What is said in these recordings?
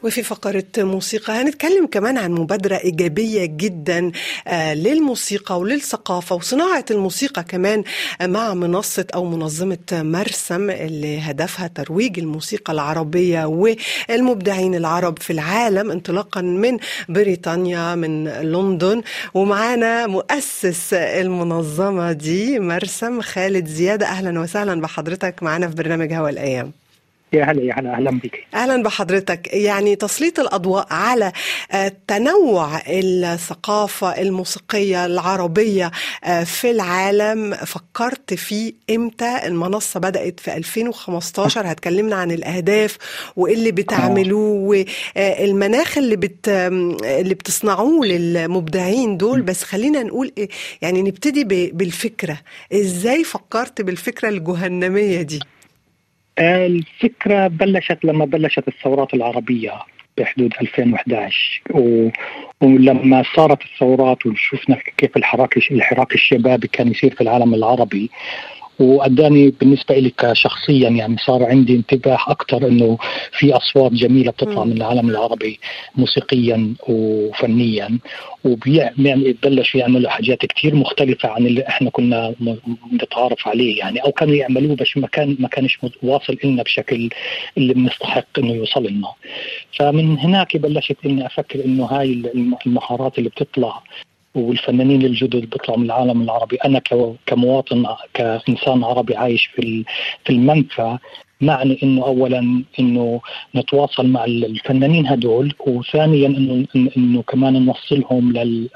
وفي فقرة موسيقى هنتكلم كمان عن مبادرة إيجابية جدا للموسيقى وللثقافة وصناعة الموسيقى كمان مع منصة أو منظمة مرسم اللي هدفها ترويج الموسيقى العربية والمبدعين العرب في العالم انطلاقا من بريطانيا من لندن. ومعانا مؤسس المنظمة دي مرسم خالد زيادة. أهلا وسهلا بحضرتك معنا في برنامج هوا الأيام. يا هلا أهلا بك. أهلا بحضرتك. يعني تسليط الأضواء على تنوع الثقافة الموسيقية العربية في العالم، فكرت فيه إمتى؟ المنصة بدأت في 2015، هتكلمنا عن الأهداف واللي بتعملوه والمناخ اللي بتصنعوه للمبدعين دول. بس خلينا نقول يعني نبتدي بالفكرة. إزاي فكرت بالفكرة الجهنمية دي؟ الفكرة بلشت لما بلشت الثورات العربية بحدود 2011 ولما صارت الثورات وشفنا كيف الحراك الشبابي كان يصير في العالم العربي، وأداني بالنسبة لي كشخصيا يعني صار عندي انتباه أكتر إنه في أصوات جميلة بتطلع من العالم العربي موسيقيا وفنيا، وبلشوا يعملوا حاجات كتير مختلفة عن اللي إحنا كنا نتعارف عليه يعني، أو كانوا يعملوه بس ما كانش واصل لنا بشكل اللي بنستحق إنه يوصل لنا. فمن هناك بلشت إني أفكر إنه هاي المهارات اللي بتطلع والفنانين الجدد بيطلعوا من العالم العربي، أنا كمواطن كإنسان عربي عايش في المنفى، معني إنه أولا إنه نتواصل مع الفنانين هدول، وثانيا إنه كمان نوصلهم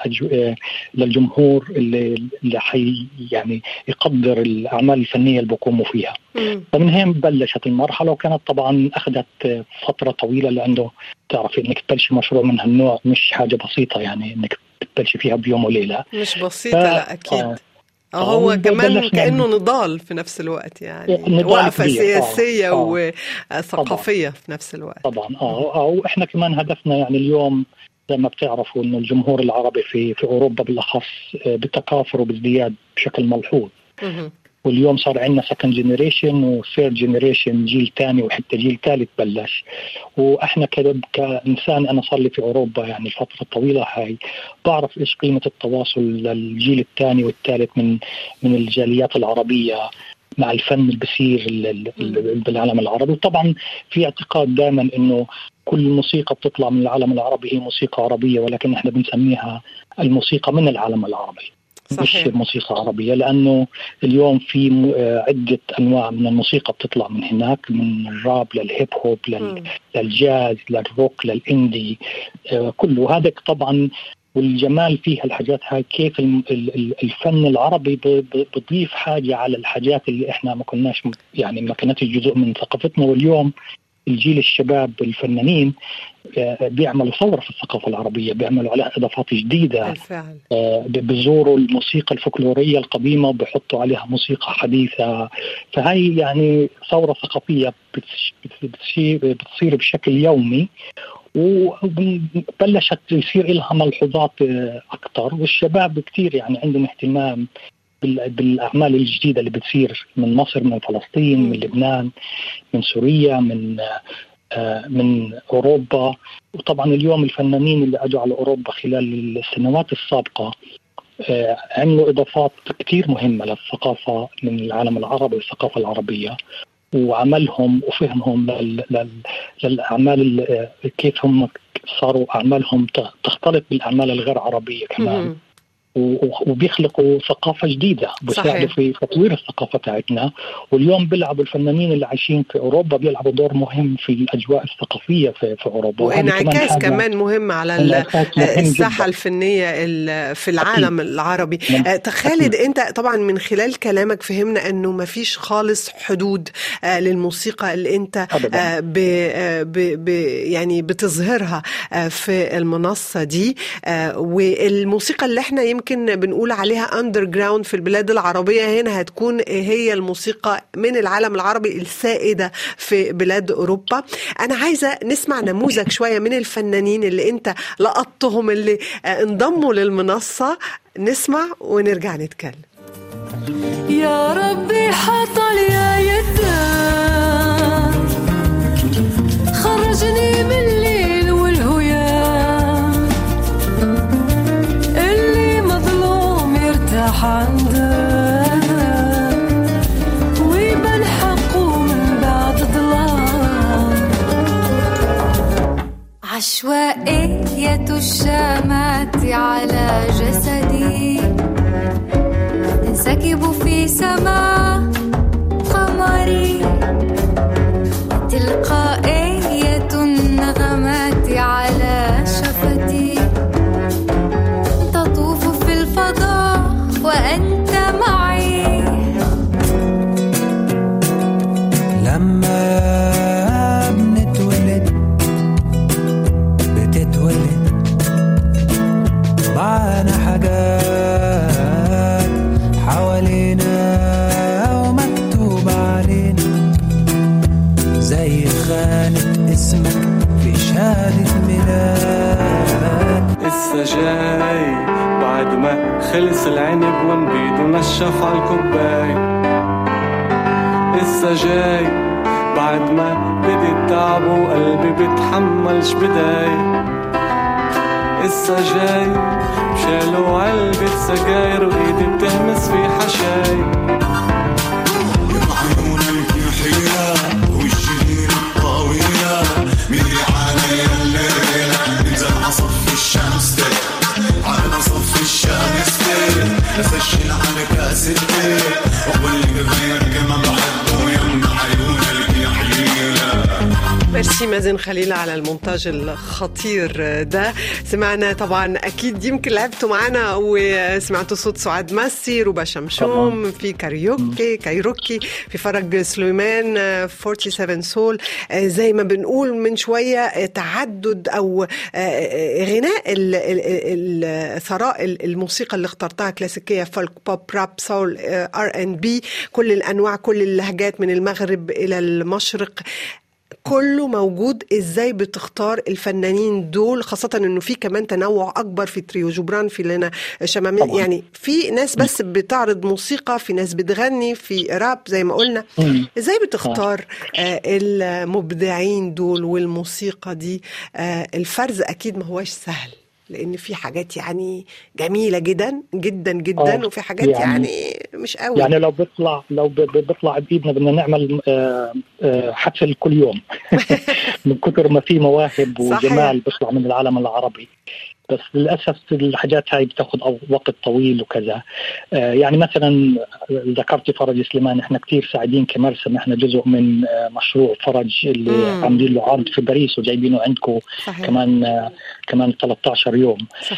للجمهور اللي حي يعني يقدر الأعمال الفنية اللي بيقوموا فيها. فمن هين بلشت المرحلة، وكانت طبعا أخذت فترة طويلة، لأنه تعرفي إنك تبلش مشروع من هالنوع مش حاجة بسيطة يعني إنك تبلش فيها بيوم وليلة، مش بسيطة. لا أكيد. هو كمان كأنه نضال في نفس الوقت، يعني وقفة سياسية وثقافية في نفس الوقت طبعا. وإحنا كمان هدفنا يعني اليوم زي ما بتعرفوا إنه الجمهور العربي في أوروبا بالأخص بتكاثر وبازدياد بشكل ملحوظ. واليوم صار عندنا second generation و third generation، جيل ثاني وحتى جيل ثالث بلش. وإحنا كإنسان أنا صار لي في أوروبا يعني الفترة الطويلة هاي، بعرف إيش قيمة التواصل للجيل الثاني والثالث من الجاليات العربية مع الفن اللي بصير بالعالم العربي. وطبعا في اعتقاد دائما إنه كل موسيقى بتطلع من العالم العربي هي موسيقى عربية، ولكن إحنا بنسميها الموسيقى من العالم العربي. صحيح. مش موسيقى عربية، لأنه اليوم في عدة أنواع من الموسيقى بتطلع من هناك، من الراب للهيب هوب للجاز للروك للإندي، كله هذا طبعا. والجمال فيها الحاجات هاي كيف الفن العربي بضيف حاجة على الحاجات اللي إحنا ما كانتش جزء من ثقافتنا. واليوم الجيل الشباب الفنانين بيعملوا ثورة في الثقافة العربية، بيعملوا عليها إضافات جديدة بالفعل. بزوروا الموسيقى الفولكلورية القديمة وبيحطوا عليها موسيقى حديثة. فهي يعني ثورة ثقافية بتصير بشكل يومي، وبلشت يصير لها ملحوظات أكتر. والشباب كتير يعني عندهم اهتمام بالأعمال الجديدة اللي بتصير من مصر، من فلسطين، من لبنان، من سوريا، من أوروبا. وطبعا اليوم الفنانين اللي أجوا على أوروبا خلال السنوات السابقة عملوا إضافات كتير مهمة للثقافة من العالم العربي والثقافة العربية، وعملهم وفهمهم للأعمال كيف هم صاروا أعمالهم تختلط بالأعمال الغير عربية كمان. وبيخلقوا ثقافة جديدة بيساعدوا في تطوير الثقافة تاعتنا. واليوم بيلعبوا الفنانين اللي عايشين في أوروبا بيلعبوا دور مهم في الأجواء الثقافية في أوروبا، وإنعكاس كمان مهم على الساحة الفنية في العالم العربي. خالد، أنت طبعا من خلال كلامك فهمنا أنه ما فيش خالص حدود للموسيقى اللي أنت يعني بتظهرها في المنصة دي، والموسيقى اللي احنا يمكن بنقول عليها underground في البلاد العربية هنا هتكون هي الموسيقى من العالم العربي السائدة في بلاد أوروبا. أنا عايزة نسمع نموذج شوية من الفنانين اللي أنت لقطتهم اللي انضموا للمنصة، نسمع ونرجع نتكلم. يا ربي حطل يا يدان خرجني من الليل راح عندك ويبان حقه من بعد ظلام. عشوائية الشمات على جسدي تنسكب في سماء قمري، تلقائية النغمات على شفتي تطوف في الفضاء وأنت معي. لما بتتولد معانا حاجات حوالينا ومكتوب علينا، زي خانة اسمك في شهادة ميلاد. لسه جاي بعد ما خلص العنب ونبيد ونشف على الكوباي. لسه جاي بعد ما بدي التعب وقلبي بيتحملش بداي. لسه جاي بشالوا علبة سجاير وإيدي بتهمس في حشاي. عيونك يحيى والشهير الطويلة ميري علي الليل ننزل عصف الشمس على صف الشمس نسجل على كاس الليل وقولي غير كما بحبه يم عيونك يحيى. ميرسي مازن خليل على المونتاج الخطير ده. سمعنا طبعا أكيد يمكن لعبتوا معنا وسمعتوا صوت سعاد مسي، ربا شمشوم في كايروكي في فرج سليمان 47 سول. زي ما بنقول من شوية تعدد أو غناء ثراء الموسيقى اللي اخترتها كلاسيكية، فولك، بوب، راب، سول، R&B، كل الأنواع كل اللهجات من المغرب إلى المشرق كله موجود. ازاي بتختار الفنانين دول، خاصة انه في كمان تنوع اكبر في تريو جبران، في لنا شمامين، يعني في ناس بس بتعرض موسيقى، في ناس بتغني، في راب زي ما قلنا. ازاي بتختار المبدعين دول والموسيقى دي؟ الفرز اكيد ما هوش سهل، لان في حاجات يعني جميله جدا جدا جدا وفي حاجات يعني مش قوي. يعني لو بيطلع بايدنا بدنا نعمل حفل كل يوم من كثر ما في مواهب وجمال بيطلع من العالم العربي. بس للأسف الحاجات هاي بتاخد وقت طويل وكذا. يعني مثلا ذكرت فرج سليمان، احنا كتير سعيدين كمرسم، احنا جزء من مشروع فرج اللي عاملين له عرض في باريس وجايبينه عندكم كمان 13 يوم.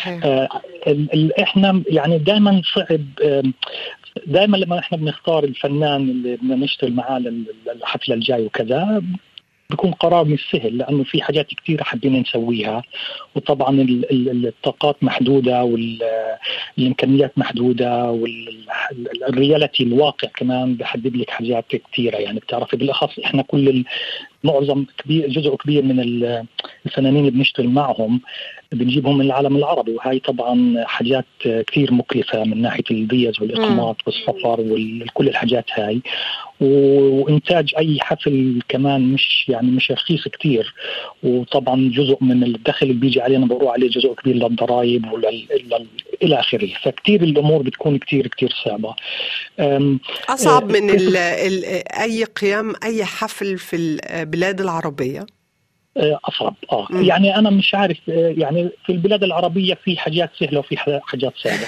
احنا يعني دائما صعب، دائما لما احنا بنختار الفنان اللي بدنا نشتغل معاه للحفلة الجاي وكذا بيكون قرار مش سهل، لأنه في حاجات كتير حابين نسويها، وطبعا الطاقات محدودة والإمكانيات محدودة، والرياليتي الواقع كمان بحدد لك حاجات كتيرة. يعني بتعرفي بالأخص إحنا معظم جزء كبير من الفنانين اللي بنشتغل معهم بنجيبهم من العالم العربي، وهي طبعا حاجات كثير مكلفة من ناحية الفيز والإقامات والسفر وكل الحاجات هاي، وإنتاج أي حفل كمان مش رخيص كتير. وطبعا جزء من الدخل اللي بيجي علينا بروح عليه جزء كبير للضرائب إلى آخره. فكتير الأمور بتكون كتير صعبة، أصعب من أي قيام أي حفل في البلاد العربية. أصعب. يعني أنا مش عارف، يعني في البلاد العربية في حاجات سهلة وفي حاجات صعبة.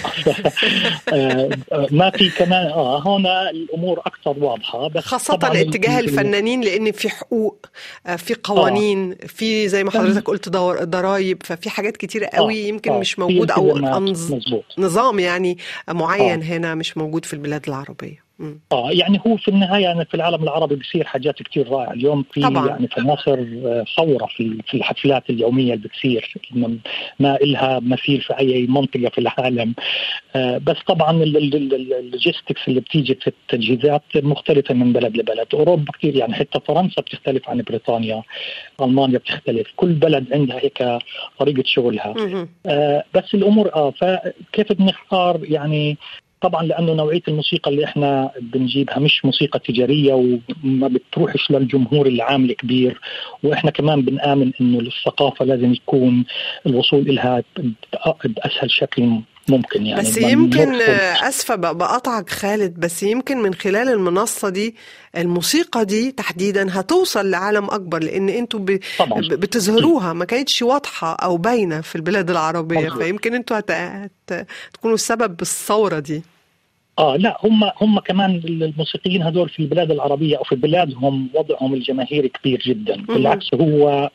ما في كمان هنا الأمور أكثر واضحة، بس خاصة اتجاه الفنانين، لأن في حقوق، في قوانين، في زي ما حضرتك قلت ضرائب، ففي حاجات كتيرة قوي يمكن مش موجودة، أو نظام يعني معين هنا مش موجود في البلاد العربية. يعني هو في النهاية أنا في العالم العربي بيصير حاجات كتير رائعة اليوم. في طبعاً. يعني في مصر ثورة في الحفلات اليومية اللي بتصير، ما إلها مثيل في أي منطقة في العالم. بس طبعاً اللوجيستكس اللي بتيجي في التجهيزات مختلفة من بلد لبلد. أوروبا كتير، يعني حتى فرنسا بتختلف عن بريطانيا، ألمانيا بتختلف، كل بلد عندها هيك طريقة شغلها. بس الأمور فكيف بنختار؟ يعني طبعا لأنه نوعية الموسيقى اللي احنا بنجيبها مش موسيقى تجارية وما بتروحش للجمهور العام الكبير، واحنا كمان بنآمن انه الثقافة لازم يكون الوصول إلها بأسهل شكل ممكن يعني بس يمكن أسفة بقطعك خالد، بس يمكن من خلال المنصة دي الموسيقى دي تحديدا هتوصل لعالم أكبر، لأن أنتوا بتظهروها، ما كانتش واضحة أو باينة في البلاد العربية، فيمكن أنتوا تكونوا السبب بالثورة دي. لا، هم كمان الموسيقيين هذول في البلاد العربية أو في بلادهم وضعهم الجماهيري كبير جدا. بالعكس، هو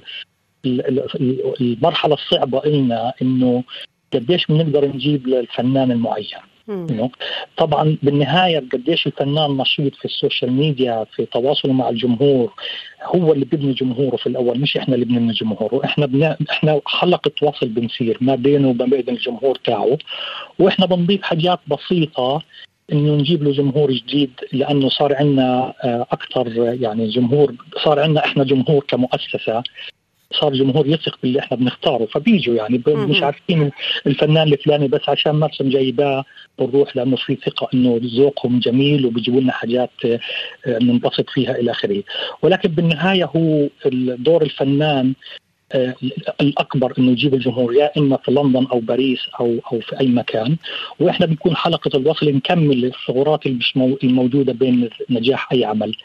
المرحلة الصعبة إلنا إنه قديش بنقدر نجيب للفنان المعين. طبعا بالنهاية قديش الفنان نشيط في السوشيال ميديا، في تواصله مع الجمهور، هو اللي بيبني جمهوره في الأول، مش إحنا اللي بنبني جمهوره. إحنا حلقة وصل بنصير ما بينه وما بين الجمهور تاعه، وإحنا بنضيف حاجات بسيطة إنه نجيب له جمهور جديد، لأنه صار عنا أكثر يعني جمهور، صار عنا إحنا جمهور كمؤسسة، صار جمهور يثق باللي احنا بنختاره، فبيجوا يعني مش عارفين الفنان الفلاني بس عشان مرسم جايباه بنروح، لانه في ثقه انه ذوقهم جميل وبيجيبوا لنا حاجات ننبسط فيها الى اخره. ولكن بالنهايه هو دور الفنان الأكبر إنه يجيب الجمهور، يا إما في لندن أو باريس أو في أي مكان، وإحنا بنكون حلقة الوصل نكمل الثغرات الموجودة بين نجاح أي عمل.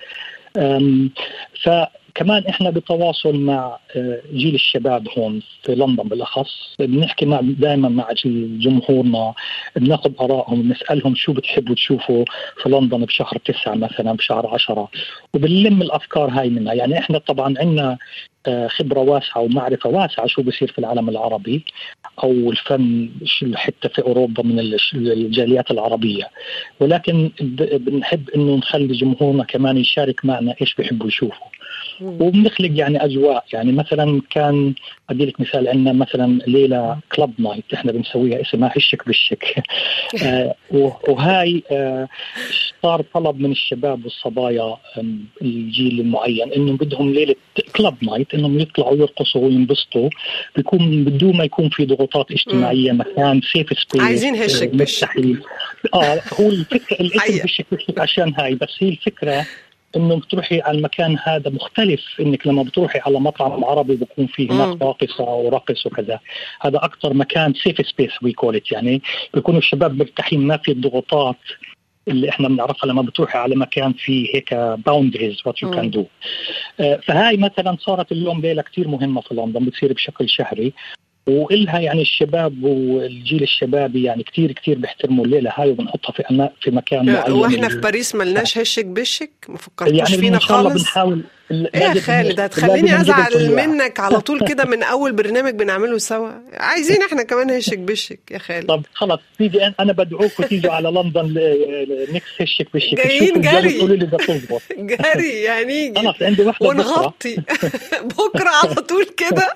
فكمان إحنا بتواصل مع جيل الشباب هون في لندن بالأخص، بنحكي دائما مع جمهورنا، بناخذ آرائهم، بنسألهم شو بتحبوا تشوفوا في لندن بشهر 9 مثلا، بشهر 10، وبنلم الأفكار هاي منها. يعني إحنا طبعا عندنا خبرة واسعة ومعرفة واسعة شو بصير في العالم العربي أو الفن حتى في أوروبا من الجاليات العربية، ولكن بنحب إنه نخلي جمهورنا كمان يشارك معنا إيش بيحبوا يشوفوا، وبنخلق يعني أجواء. يعني مثلا كان أديلك مثال، عندنا مثلا ليلة كلاب نايت إحنا بنسويها اسمها هشك بالشك وهاي صار طلب من الشباب والصبايا الجيل المعين إنه بدهم ليلة كلاب نايت، إنهم يطلعوا يرقصوا وينبسطوا، بيكون بدون ما يكون في ضغوطات اجتماعية، مكان سيف سبيس، عايزين هشك بالشك. هو الفكرة الاسم هشك بالشك عشان هاي، بس هي الفكرة إنه بتروحي على المكان هذا مختلف، إنك لما بتروحي على مطعم عربي بيكون فيه هناك راقصة ورقص وكذا، هذا أكتر مكان safe space we call it، يعني بيكونوا الشباب مرتاحين، ما في الضغوطات اللي إحنا بنعرفها لما بتروحي على مكان فيه هيك boundaries what you can do. فهاي مثلا صارت اليوم ليلة كتير مهمة في لندن، بتصير بشكل شهري، وإلها يعني الشباب والجيل الشبابي يعني كتير كتير بيحترموا الليلة هاي، وبنحطها في مكان معين. وإحنا في باريس ملناش هشك بشك، ما فكرتوش يعني فينا خالص؟ بنحاول. يا خالد هتخليني أزعل منك على طول كده من أول برنامج بنعمله سوا. عايزين إحنا كمان هشك بشك يا خالد. طب خلاص تيجي، أنا بدعوك وتيجوا على لندن نكس هشك بشك، جايين جري، تقولوا لي ده تظبط جري يعني خلاص عندي واحدة ونغطي بكرة على طول كده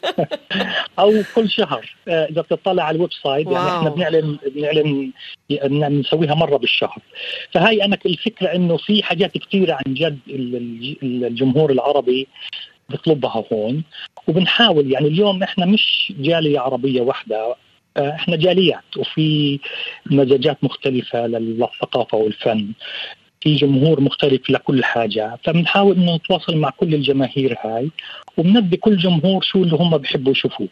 أو كل شهر. إذا بتطلع على الويب سايت يعني إحنا بنعلن نسويها مرة بالشهر. فهاي أنا الفكرة إنه في حاجات كتيرة عن جد الجمهور العربي بيطلبها هون، وبنحاول يعني اليوم إحنا مش جالية عربية واحدة، إحنا جاليات وفي مزاجات مختلفة للثقافة والفن، في جمهور مختلف لكل حاجة، فبنحاول إنه نتواصل مع كل الجماهير هاي، وبنبي كل جمهور شو اللي هم بيحبوا يشوفوه.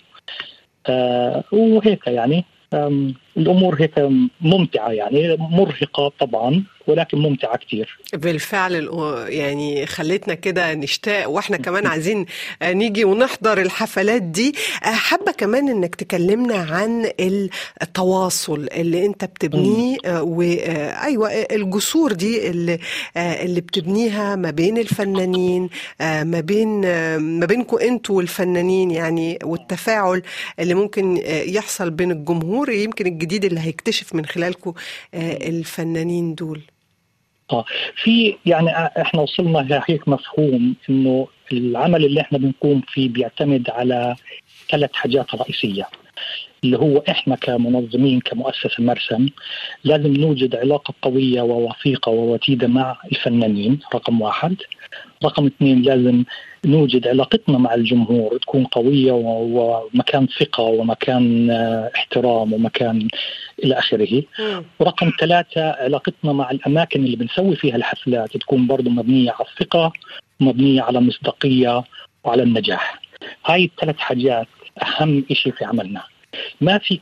وهيك يعني الأمور هيك ممتعة، يعني مرهقة طبعا ولكن ممتعة كتير. بالفعل يعني خلتنا كده نشتاق، واحنا كمان عايزين نيجي ونحضر الحفلات دي. حابة كمان انك تكلمنا عن التواصل اللي انت بتبنيه، وايوه الجسور دي اللي بتبنيها ما بين الفنانين، ما بينكم انتوا والفنانين يعني، والتفاعل اللي ممكن يحصل بين الجمهور يمكن الجديد اللي هيكتشف من خلالكم الفنانين دول. في يعني احنا وصلنا هيك مفهوم انه العمل اللي احنا بنقوم فيه بيعتمد على 3 حاجات رئيسية، اللي هو احنا كمنظمين كمؤسسة مرسم لازم نوجد علاقة قوية ووثيقة ووتيدة مع الفنانين، رقم 1. رقم 2 لازم نوجد علاقتنا مع الجمهور تكون قوية ومكان ثقة ومكان احترام ومكان إلى آخره. ورقم 3 علاقتنا مع الأماكن اللي بنسوي فيها الحفلات تكون برضو مبنية على الثقة ومبنية على مصداقية وعلى النجاح. هاي ال3 حاجات أهم إشي في عملنا. ما فيكي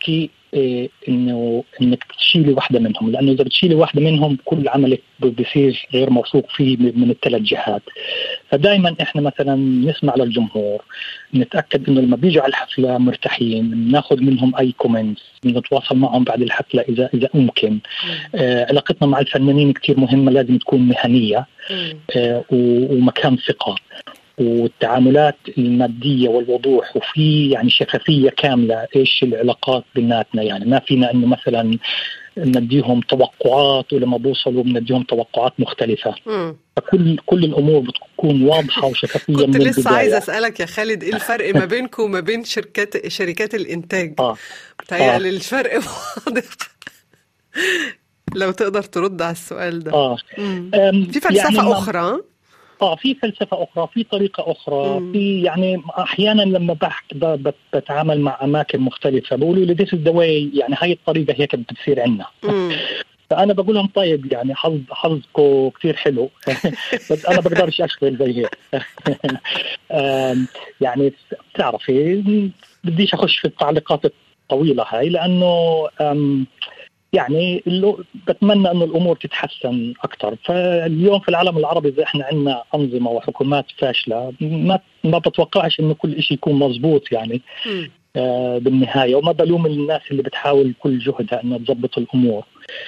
انك تشيلي واحده منهم، لانه اذا بتشيلي واحده منهم كل عملك بصير غير موثوق فيه من الثلاث جهات. فدائما احنا مثلا نسمع للجمهور، نتاكد انه لما بيجوا على الحفله مرتاحين، ناخذ منهم اي كومنتس، نتواصل معهم بعد الحفله اذا ممكن. علاقتنا مع الفنانين كتير مهمه، لازم تكون مهنيه ومكان ثقه، والتعاملات المادية والوضوح، وفي يعني شفافية كاملة إيش العلاقات بيناتنا. يعني ما فينا إنه مثلا نديهم توقعات ولما بوصلوا بنديهم توقعات مختلفة. فكل الأمور بتكون واضحة وشفافية من البداية. كنت لسه عايزة أسألك يا خالد إيه الفرق ما بينكم وما بين شركات الإنتاج؟ بتهيألي الفرق واضح. لو تقدر ترد على السؤال ده. في فلسفة يعني أخرى؟ في فلسفة أخرى، في طريقة أخرى. في يعني أحيانا لما بتعامل مع أماكن مختلفة بقولوا لي this is the way، يعني هاي الطريقة هيك بتصير عنا. فأنا بقول لهم طيب يعني حظكم كتير حلو بس أنا بقدرش أشتغل زي هيك. يعني بتعرفي بديش أخش في التعليقات الطويلة هاي، لأنه يعني بتمنى أن الأمور تتحسن أكتر. فاليوم في العالم العربي إذا إحنا عندنا أنظمة وحكومات فاشلة، ما بتوقعش إنه كل إشي يكون مزبوط يعني بالنهاية، وما بلوم الناس اللي بتحاول كل جهدها إنها تضبط الأمور.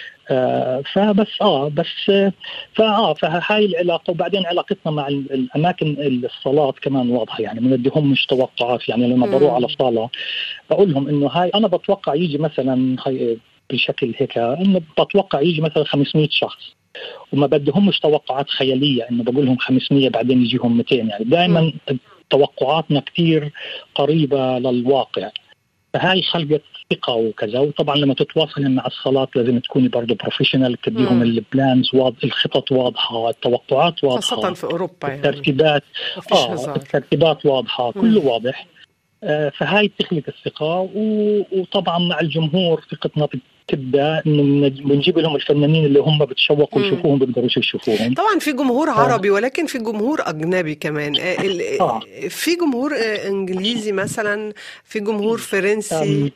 فهاي العلاقة. وبعدين علاقتنا مع الأماكن الصالات كمان واضحة، يعني ما نديهم مش توقعات. يعني لما بروح على صالة بقول لهم إنه هاي أنا بتوقع يجي مثلا بشكل هيك، إنه بتوقع يجي مثلا 500 شخص، وما بدهمش توقعات خيالية إنه بقول لهم 500 بعدين يجيهم 200. يعني دائما توقعاتنا كتير قريبة للواقع. فهاي خلقت ثقة وكذا. وطبعا لما تتواصل مع الصلاة لازم تكوني برضو بروفيشنال، تديهم البلانز الخطط واضحة، التوقعات واضحة، خاصة في أوروبا يعني. الترتيبات الترتيبات واضحة، كله واضح. فهاي تخلق الثقة. وطبعا مع الجمهور ثقتنا تبدأ إنه بنجيب لهم الفنانين اللي هم بتشوقوا يشوفوهم بيقدروش يشوفوهم. طبعا في جمهور عربي ولكن في جمهور أجنبي كمان. في جمهور إنجليزي مثلا، في جمهور فرنسي.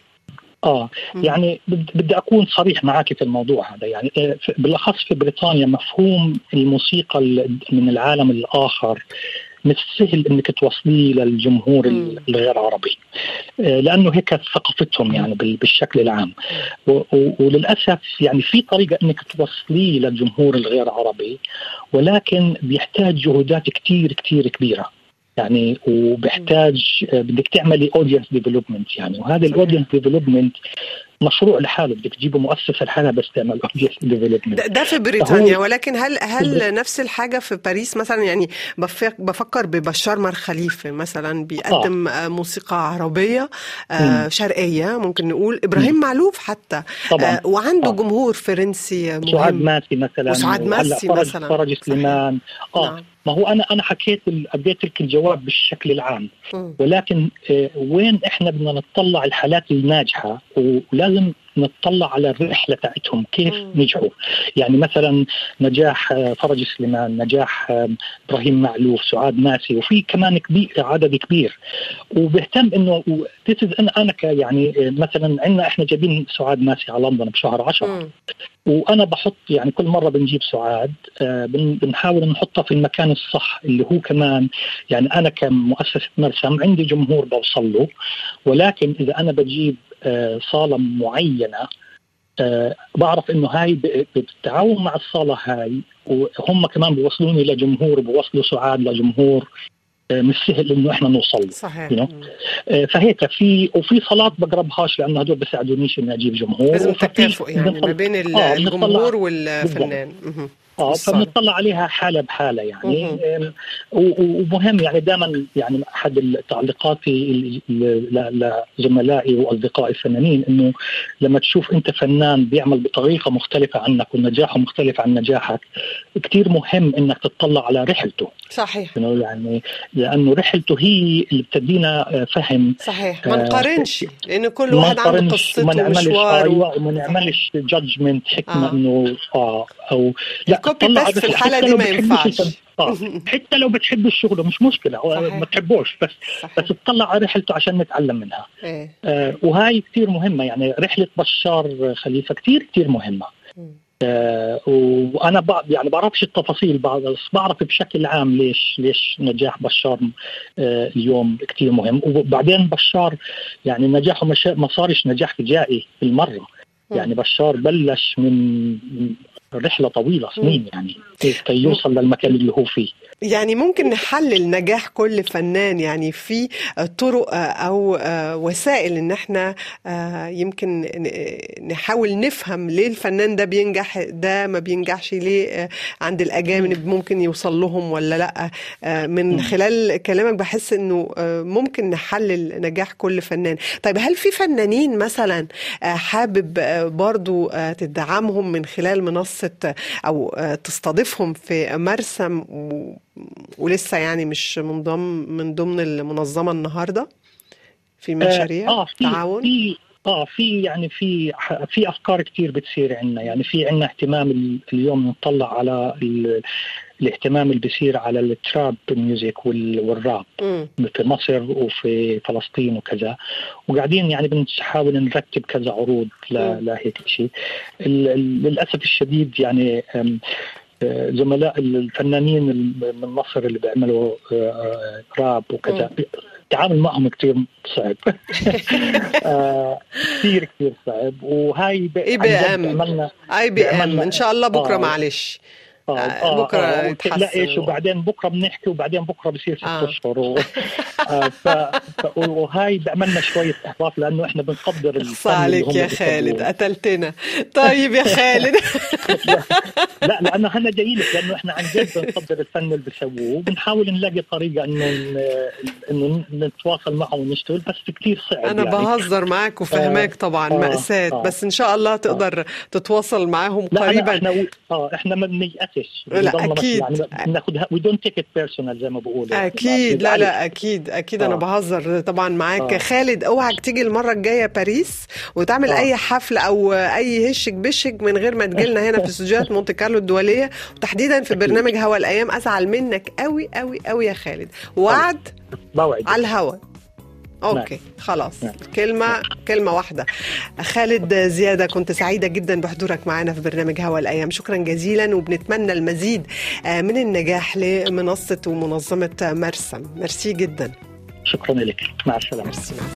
يعني بدي أكون صريح معك في الموضوع هذا. يعني بالأخص في بريطانيا مفهوم الموسيقى من العالم الآخر مش سهل انك توصلي للجمهور الغير عربي، لانه هيك ثقافتهم يعني بالشكل العام. وللاسف يعني في طريقه انك توصلي للجمهور الغير عربي، ولكن بيحتاج جهودات كتير كتير كبيره يعني. وبيحتاج بدك تعملي audience development يعني. وهذا audience development مشروع لحاله، بدك تجيبه مؤسسة لحالها بس تعمل audience development. ده في بريطانيا. ولكن هل نفس الحاجة في باريس مثلا؟ يعني بفكر ببشار مرخليف مثلا بيقدم موسيقى عربية شرقية ممكن نقول، إبراهيم معلوف حتى وعنده جمهور فرنسي مهم. سعاد ماسي مثلا، وسعاد ماسي مثلا، فرج سليمان. ما هو أنا حكيت أديت لك الجواب بالشكل العام. ولكن وين إحنا بدنا نطلع الحالات الناجحة، ولازم نطلع على الرحلة تاعتهم كيف نجحوا. يعني مثلا نجاح فرج سليمان، نجاح إبراهيم معلوف، سعاد ماسي، وفي كمان عدد كبير. وبهتم إنه أنا يعني مثلا عندنا إحنا جايبين سعاد ماسي على لندن بشهر 10. وأنا بحط يعني كل مرة بنجيب سعاد بنحاول نحطها في المكان الصح اللي هو كمان يعني. أنا كمؤسسة مرسم عندي جمهور بوصل له، ولكن إذا أنا بجيب صالة معينة بعرف إنه هاي بالتعاون مع الصالة هاي، وهم كمان بيوصلوني لجمهور، بيوصلوا سعاد لجمهور مش سهل إنه إحنا نوصل. صحيح. فهيك وفي صلاة بقربهاش لأنه هدول بيساعدونيش إني أجيب جمهور. لازم تكافؤ يعني ما بين الجمهور والفنان. فبنطلع عليها حالة بحالة يعني. ومهم يعني دائما يعني أحد التعليقات لزملائي وأصدقائي الفنانين إنه لما تشوف أنت فنان بيعمل بطريقة مختلفة عنك ونجاحه مختلف عن نجاحك، كتير مهم إنك تطلع على رحلته. صحيح. يعني لأنه رحلته هي اللي بتدينا فهم. صحيح. ما نقارنش لأنه كل واحد عنده قصته ومشواره. وما نعملش judgment حكمة إنه أو لا كوبي بس في الحاله دي ما ينفعش. حتى لو بتحب الشغل مش مشكله، ما تحبوش بس صحيح. بس تطلع على رحلته عشان نتعلم منها. وهاي كتير مهمه، يعني رحله بشار خليفه كتير مهمه. وانا يعني بعرفش التفاصيل بس بعرف بشكل عام ليش نجاح بشار اليوم كتير مهم. وبعدين بشار يعني نجاحه ما صارش نجاح فجائي بالمره، يعني بشار بلش من رحلة طويلة سنين يعني كي يوصل للمكان اللي هو فيه. يعني ممكن نحلل نجاح كل فنان يعني في طرق أو وسائل إن احنا يمكن نحاول نفهم ليه الفنان ده بينجح ده ما بينجحش، ليه عند الأجانب ممكن يوصل لهم ولا لأ. من خلال كلامك بحس إنه ممكن نحلل نجاح كل فنان. طيب هل في فنانين مثلا حابب برضو تدعمهم من خلال منصة أو تستضيفهم في مرسم ولسه يعني مش من ضمن المنظمة النهاردة في مشاريع تعاون؟ في يعني في افكار كتير بتصير عندنا، يعني في عندنا اهتمام اليوم نطلع على الاهتمام اللي بيصير على التراب ميوزك والراب في مصر وفي فلسطين وكذا، وقاعدين يعني بنحاول نرتب كذا عروض لهيك شيء. للاسف الشديد يعني زملاء الفنانين من مصر اللي بيعملوا راب وكذا التعامل معهم كتير صعب. كتير صعب. وهاي IBM ان شاء الله بكره معلش بكره يتحسن وبعدين بكره بنحكي وبعدين بكره بصير 6 اشهر وهاي بعملنا شويه احباط لانه احنا بنقدر الفن عليك يا خالد قتلتنا. طيب يا خالد لا لانه احنا جايين لانه احنا عن جد بنقدر الفن اللي بيسووه وبنحاول نلاقي طريقه انه نتواصل معه ونشتغل، بس كتير صعب. انا يعني بهزر معاك وفهماك طبعا مأساة بس ان شاء الله تقدر تتواصل معاهم قريبا. احنا ما بنيأسش. لا اكيد يعني ناخدها we don't take it personal زي ما بقولوا. اكيد لا اكيد انا بهزر طبعا معاك. خالد اوعك تيجي المره الجايه باريس وتعمل اي حفله او اي هشك بشك من غير ما تجيلنا هنا في استوديوهات مونte كارلو الدوليه، وتحديدا في برنامج هوا الايام. ازعل منك قوي قوي قوي يا خالد. وعد على الهوا. اوكي خلاص. كلمة واحدة. خالد زيادة، كنت سعيدة جدا بحضورك معنا في برنامج هوا الأيام. شكرا جزيلا، وبنتمنى المزيد من النجاح لمنصة ومنظمة مرسم. ميرسي جدا. شكرا لك. مع السلامة.